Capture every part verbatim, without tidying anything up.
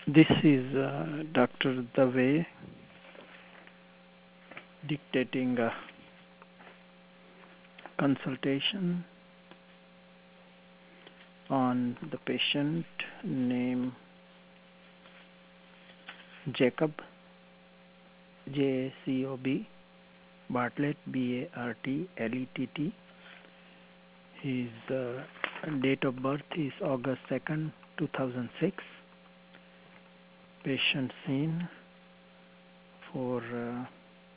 This is uh, Doctor Dave dictating a consultation on the patient named Jacob, J A C O B, Bartlett, B A R T L E T T. His uh, date of birth is August second, two thousand six. Patient seen for uh,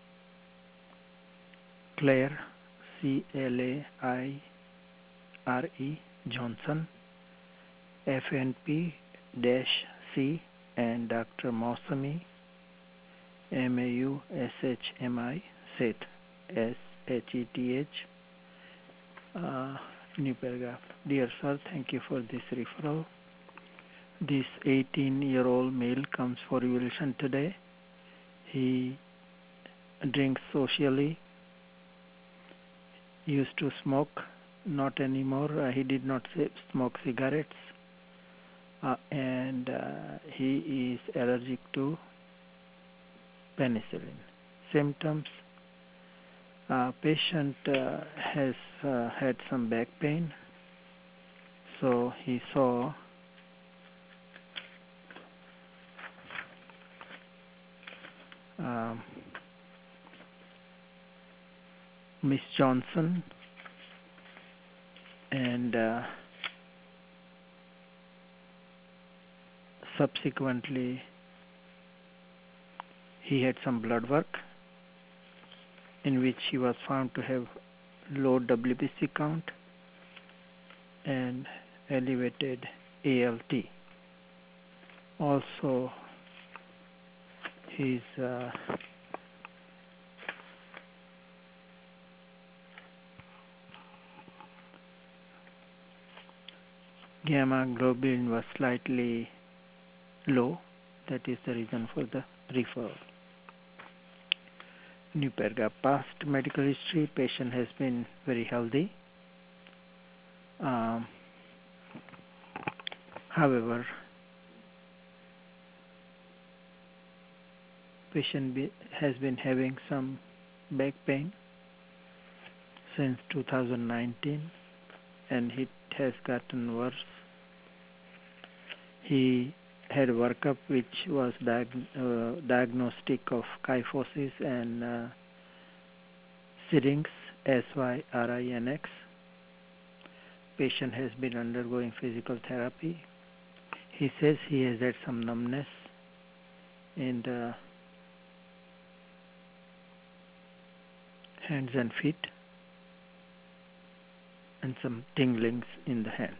Claire, C L A I R E Johnson, F N P C, and Doctor Mausami, M A U S H M I, Seth, S H E T H. Uh, new paragraph. Dear sir, thank you for this referral. This eighteen-year-old male comes for evaluation today. He drinks socially, used to smoke, not anymore. Uh, he did not smoke cigarettes, uh, and uh, he is allergic to penicillin. Symptoms: uh, patient uh, has uh, had some back pain, so he saw um, Miss Johnson, and uh, subsequently he had some blood work in which he was found to have low W B C count and elevated A L T. Also, his uh, gamma globulin was slightly low. That is the reason for the referral. New paragraph. Past medical history: patient has been very healthy. Um, however, patient be, has been having some back pain since two thousand nineteen, and it has gotten worse. He had a workup which was diag- uh, diagnostic of kyphosis and uh, syrinx, S Y R I N X. Patient has been undergoing physical therapy. He says he has had some numbness in the hands and feet and some tinglings in the hands.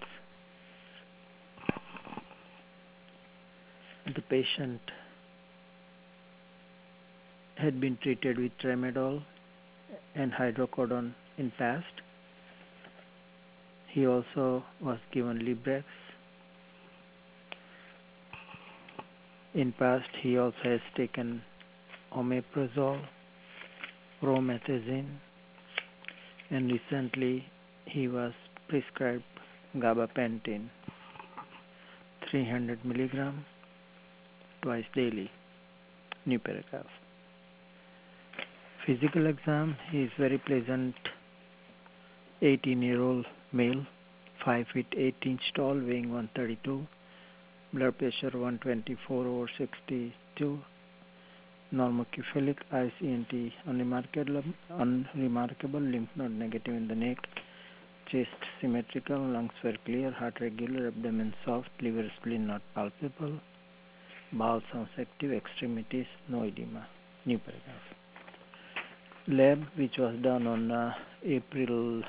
The patient had been treated with tramadol and hydrocodone in past. He also was given Librex. In past, he also has taken omeprazole, promethazine, and recently he was prescribed gabapentin, three hundred milligram twice daily. New paragraph. Physical exam: he is very pleasant eighteen-year-old male, five feet eight inch tall, weighing one thirty-two, blood pressure one twenty-four over sixty-two, normocephalic, I C N T unremarkable, unremarkable, lymph node negative in the neck, chest symmetrical, lungs were clear, heart regular, abdomen soft, liver spleen not palpable, bowel sounds active, extremities no edema. New paragraph. Lab, which was done on uh, April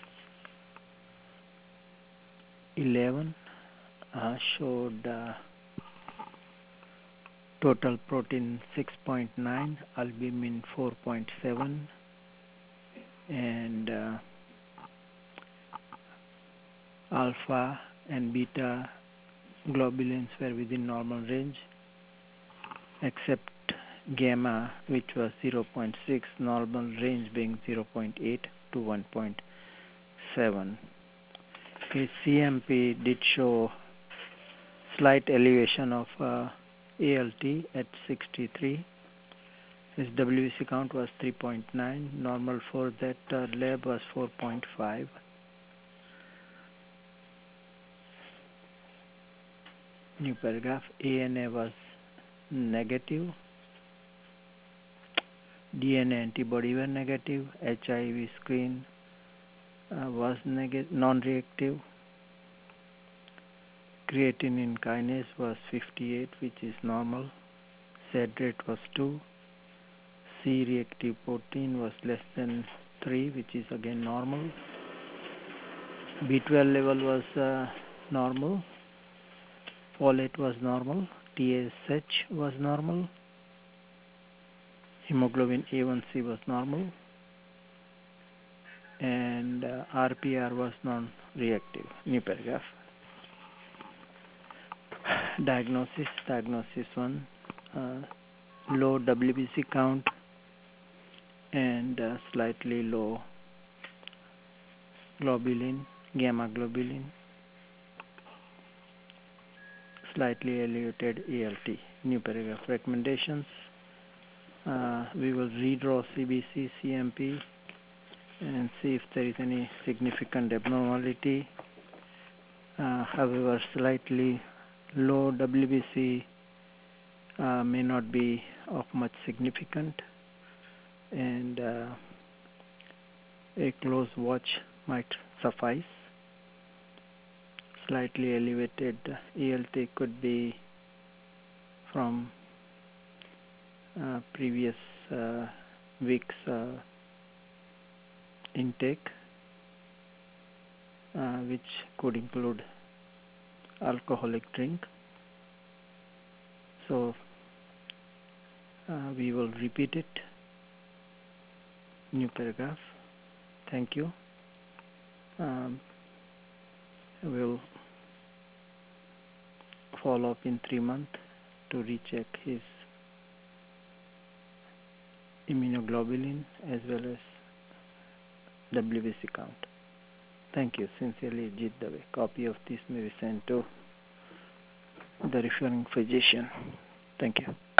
eleventh, uh, showed uh, total protein six point nine, albumin four point seven, and uh, alpha and beta globulins were within normal range, except gamma, which was zero point six, normal range being zero point eight to one point seven. His C M P did show slight elevation of uh, A L T at sixty-three. His W B C count was three point nine. Normal for that uh, lab was four point five. New paragraph. A N A was negative. D N A antibody were negative. H I V screen uh, was neg- non-reactive. Creatinine kinase was fifty-eight, which is normal. S A D rate was two. C-reactive protein was less than three, which is again normal. B twelve level was uh, normal. Folate was normal. T S H was normal. Hemoglobin A one C was normal. And uh, R P R was non-reactive. New paragraph. Diagnosis. Diagnosis one. Uh, low W B C count and uh, slightly low globulin, gamma globulin, slightly elevated A L T. New paragraph. Recommendations. Uh, we will redraw C B C, C M P and see if there is any significant abnormality. Uh, however, slightly low W B C uh, may not be of much significant, and uh, a close watch might suffice. Slightly elevated A L T could be from uh, previous uh, week's uh, intake, uh, which could include alcoholic drink. So uh, we will repeat it. New paragraph. Thank you. Um, we'll follow up in three months to recheck his immunoglobulin as well as W B C count. Thank you. Sincerely, Jit Dave. Copy of this may be sent to the referring physician. Thank you.